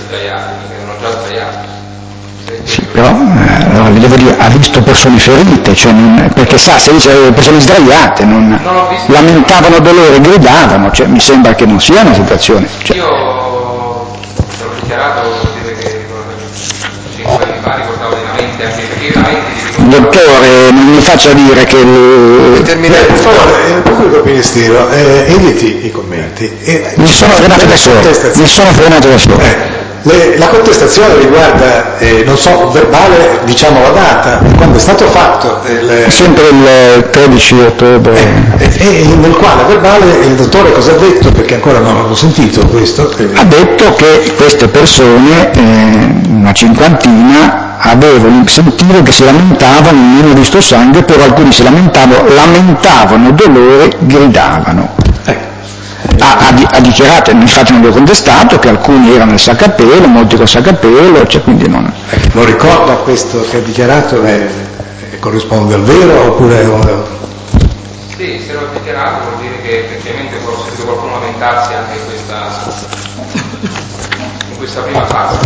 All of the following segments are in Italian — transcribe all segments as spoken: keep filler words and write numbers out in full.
sdraiati, erano già sdraiati. Sì, però eh, le devo dire, ha visto persone ferite, cioè non, perché sa, se dice persone sdraiate, non, non lamentavano dolore, gridavano, cioè, mi sembra che non sia una situazione. Cioè. Io l'ho dichiarato, dire che cinque anni fa ricordavo dei lamenti, anche perché i lamenti... Dottore, non mi faccia dire che... Per terminare, per favore, il pubblico ministero, eh, eviti i commenti. Eh, mi sono frenato da solo, mi sono frenato da solo. Eh. Le, la contestazione riguarda, eh, non so, verbale, diciamo la data, quando è stato fatto... Il, sempre il tredici ottobre. Eh, eh, e nel quale verbale il dottore cosa ha detto? Perché ancora non avevo sentito questo. Eh. Ha detto che queste persone, eh, una cinquantina, avevano sentito che si lamentavano, non hanno visto sangue, però alcuni si lamentavano, lamentavano dolore, gridavano. Ha, ha, ha dichiarato, infatti non l'ho contestato, che alcuni erano nel saccapelo, molti col saccapelo, cioè quindi non... Lo ricorda questo che ha dichiarato? Eh, corrisponde al vero oppure... Sì, se l'ho dichiarato vuol dire che effettivamente ho sentito qualcuno lamentarsi anche in questa, in questa prima fase.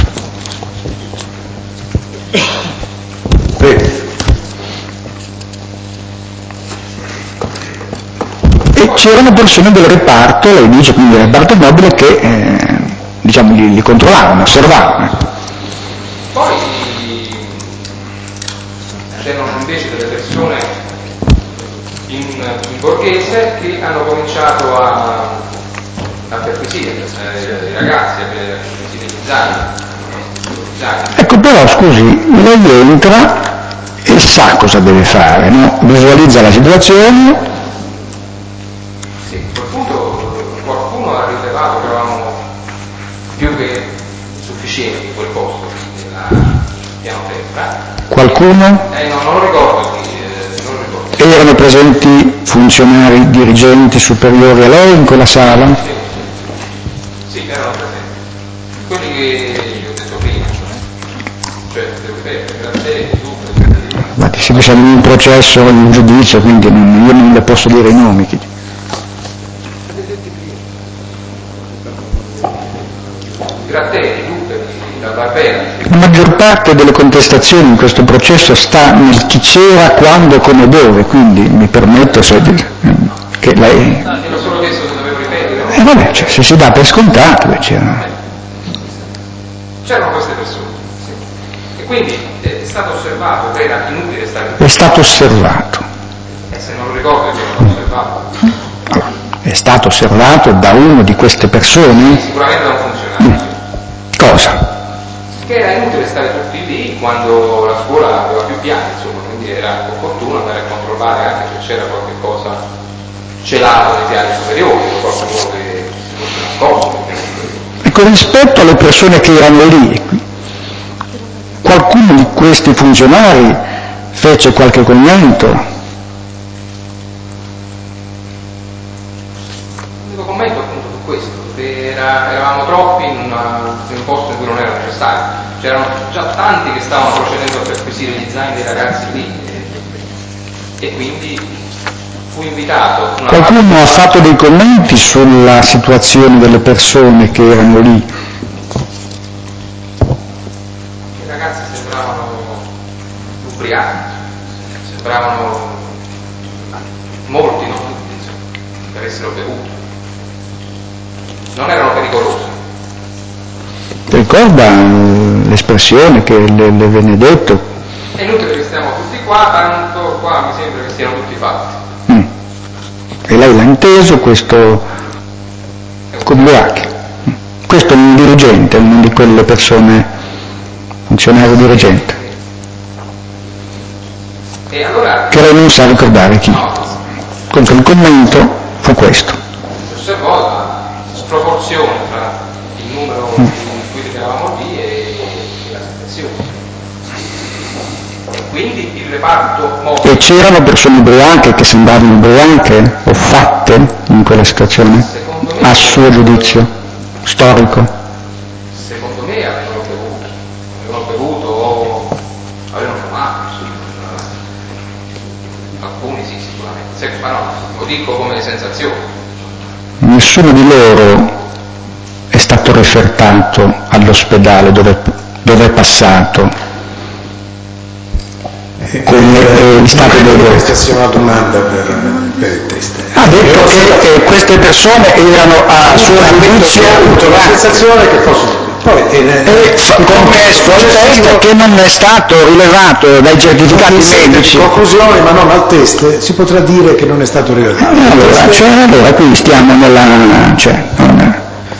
Prego. E c'erano persone del reparto, lei dice quindi del reparto mobile, che eh, diciamo li, li controllavano, osservavano. Poi c'erano invece delle persone in, in borghese che hanno cominciato a, a perquisire eh, i ragazzi, a perquisire gli zaini. Ecco, però scusi, lei entra e sa cosa deve fare, no? Visualizza la situazione. Sì, qualcuno, qualcuno ha rilevato che eravamo più che sufficienti in quel posto, nel piano terra. Qualcuno? Eh, no, non lo ricordo qui, eh, non lo ricordo. Erano presenti funzionari, dirigenti superiori a lei in quella sala? Sì, sì, erano presenti. Quelli che io ho detto prima, cioè, grazie, Ma se siamo in un processo, in un giudizio, quindi non, io non le posso dire i nomi. Gratteri, Dupperi, la Barbera. La maggior parte delle contestazioni in questo processo sta nel chi c'era, quando, come, dove, quindi mi permetto se, che lei... Ah, io solo chiesto se dovevo ripetere. Eh vabbè, cioè, se si dà per scontato, c'era. C'erano queste persone, sì. E quindi è stato osservato che era inutile stare... È stato osservato. E se non lo ricordo che era osservato. È stato osservato da uno di queste persone? Sicuramente da un funzionario. Cosa? Che era inutile stare tutti lì quando la scuola aveva più piani, insomma, quindi era opportuno andare a controllare anche se c'era qualche cosa celato nei piani superiori, o qualcuno che si fosse nascosto. Ecco, rispetto alle persone che erano lì, qualcuno di questi funzionari fece qualche commento? L'unico commento appunto su questo, che era, eravamo troppi in, una, in un posto in cui non era necessario. C'erano già tanti che stavano procedendo a perquisire gli zaini dei ragazzi lì e, e quindi fu invitato. Una Qualcuno parte... ha fatto dei commenti sulla situazione delle persone che erano lì? I ragazzi sembravano ubriachi, sembravano molti, non tutti, insomma, per essere bevuti. Non erano pericolosi. Ricorda l'espressione che le, le venne detto? È inutile che stiamo tutti qua, tanto qua mi sembra che stiano tutti fatti. Mm. E lei l'ha inteso questo con ubriachi? Questo è un dirigente, una di quelle persone, funzionario dirigente. E allora... Che lei non sa ricordare chi. No. Comunque il commento fu questo. Si osservò la sproporzione tra il numero Mm. in cui eravamo lì e, e la situazione. Quindi il reparto mobile... E c'erano persone ubriache che sembravano ubriache o fatte in quella situazione? Me, a suo giudizio storico? Secondo me avevano bevuto, avevano bevuto o avevano fumato, alcuni sì sicuramente, Se, ma no, lo dico come sensazione. Nessuno di loro è stato stato refertato all'ospedale dove, dove è passato? Come eh, stato dei voti? Questa sia una domanda per, per il test. Ha detto che eh, queste persone erano a suo giudizio ha avuto la sensazione che fossero poi eh, e contesto al test che non è stato rilevato dai certificati medici. Conclusioni, ma non al test, si potrà dire che non è stato rilevato. Eh, allora, cioè, allora qui stiamo nella... Cioè, non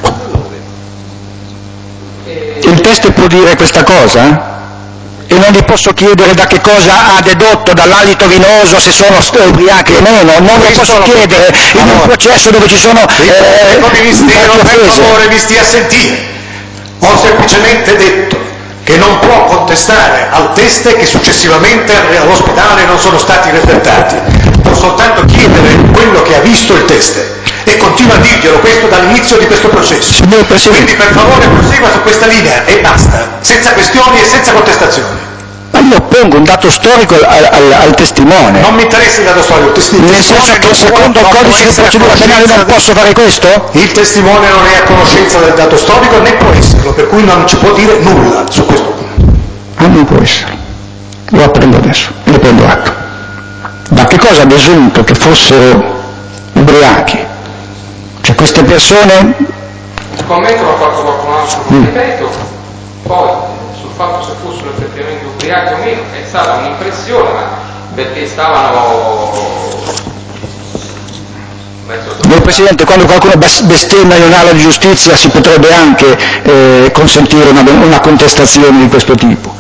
è... Il test può dire questa cosa? E non gli posso chiedere da che cosa ha dedotto, dall'alito vinoso, se sono ubriachi o meno, non lo posso chiedere in un processo dove ci sono... Eh, il Ministero, per favore, mi stia a sentire. Ho semplicemente detto che non può contestare al test che successivamente all'ospedale non sono stati refertati. Può soltanto chiedere quello che ha visto il test e continua a dirglielo questo dall'inizio di questo processo. Quindi per favore prosegua su questa linea e basta, senza questioni e senza contestazioni. Ma io pongo un dato storico al, al, al testimone. Non mi interessa il dato storico, il testimone. Nel senso che secondo il codice di procedura penale non posso fare questo? Il testimone non è a conoscenza del dato storico né può esserlo, per cui non ci può dire nulla su questo punto. Ah, non può essere. Lo apprendo adesso, ne prendo atto. Da che cosa ha desunto che fossero ubriachi? Cioè queste persone... Il commento l'ha fatto qualcun altro, mm. ripeto, poi sul fatto se fossero effettivamente ubriachi o meno è stata un'impressione, ma perché stavano... Noi Presidente, quando qualcuno bestemmia in un'ala di giustizia si potrebbe anche eh, consentire una, una contestazione di questo tipo.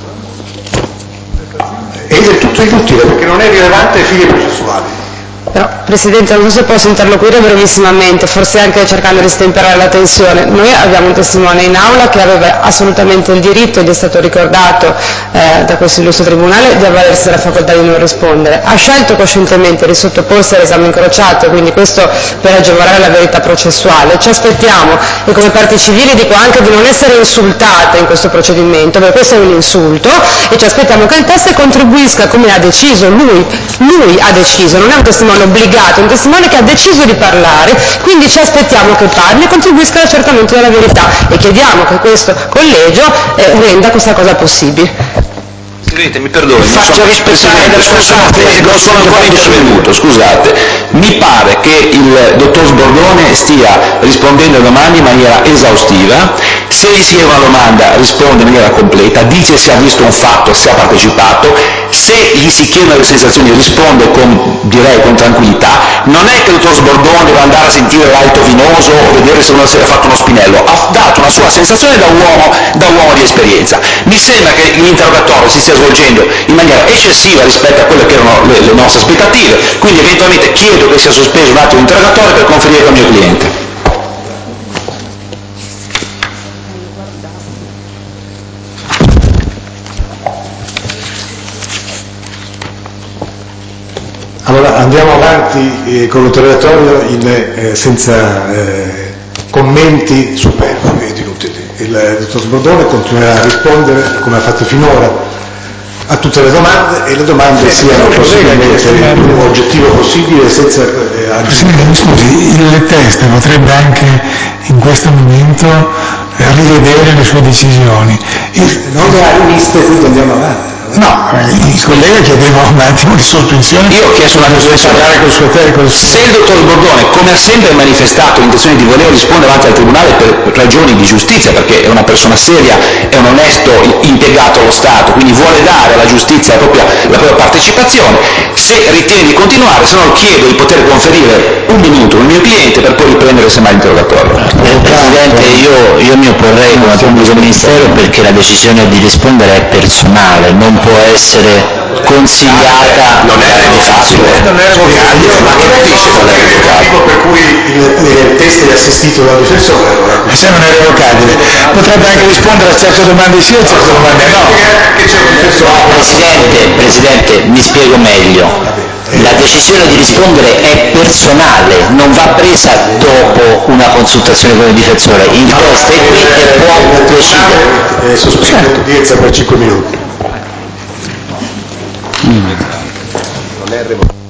È del tutto inutile perché non è rilevante ai fini processuali. Però, Presidente, non so se posso interloquire brevissimamente, forse anche cercando di stemperare la tensione. Noi abbiamo un testimone in aula che aveva assolutamente il diritto, ed è stato ricordato eh, da questo illustre tribunale, di avvalersi della facoltà di non rispondere. Ha scelto coscientemente di sottoporsi all'esame incrociato, quindi questo per agevolare la verità processuale. Ci aspettiamo, e come parti civili dico anche di non essere insultate in questo procedimento, perché questo è un insulto, e ci aspettiamo che il test contribuisca come ha deciso lui. Lui ha deciso, non è un testimone obbligato, è un testimone che ha deciso di parlare, quindi ci aspettiamo che parli e contribuisca all'accertamento della verità e chiediamo che questo collegio eh, renda questa cosa possibile. Presidente, mi perdoni, faccia rispettare, scusate, non sono ancora intervenuto, scusate, mi pare che il dottor Sbordone stia rispondendo alle domande in maniera esaustiva, se gli si chiede una domanda risponde in maniera completa, dice se ha visto un fatto, se ha partecipato, se gli si chiedono le sensazioni risponde con, direi, con tranquillità. Non è che il dottor Sbordone deve andare a sentire l'alito vinoso o vedere se uno si era fatto uno spinello, ha dato una sua sensazione da uomo, da uomo di esperienza. Mi sembra che l'interrogatorio si stia svolgendo in maniera eccessiva rispetto a quelle che erano le, le nostre aspettative, quindi eventualmente chiedo che sia sospeso un attimo l'interrogatorio per conferire con il mio cliente. Allora andiamo avanti eh, con l'interrogatorio eh, senza eh, commenti superflui ed inutili. Il dottor Sbordone continuerà a rispondere come ha fatto finora a tutte le domande e le domande siano possibilmente il più oggettivo possibile senza eh, Presidente, scusi, il test potrebbe anche in questo momento eh, rivedere le sue decisioni. Il... Non le ha riviste, quindi andiamo avanti. No, il collega chiedeva un attimo di sospensione. Io ho chiesto una sospensione. Se il dottor Bordone, come ha sempre manifestato l'intenzione di voler rispondere davanti al Tribunale per ragioni di giustizia, perché è una persona seria, è un onesto impiegato allo Stato, quindi vuole dare alla giustizia la propria, la propria partecipazione, se ritiene di continuare, se no chiedo di poter conferire un minuto con il mio cliente per poi riprendere semmai l'interrogatorio. Presidente, io, io mi opporrei come pubblico ministero perché la decisione di rispondere è personale, non può essere consigliata. Non è revocabile, non è revocabile, ma che dice non è revocabile? Per cui il, il test è assistito dal difensore, allora. E se non è revocabile, potrebbe anche rispondere a certe domande sì e a certe domande no. Che c'è un difensore. Presidente, Presidente, mi spiego meglio. La decisione di rispondere è personale, non va presa dopo una consultazione con il difensore. Il test è qui e può decidere. Eh, sospendo l'udienza per cinque minuti. Non è revocabile.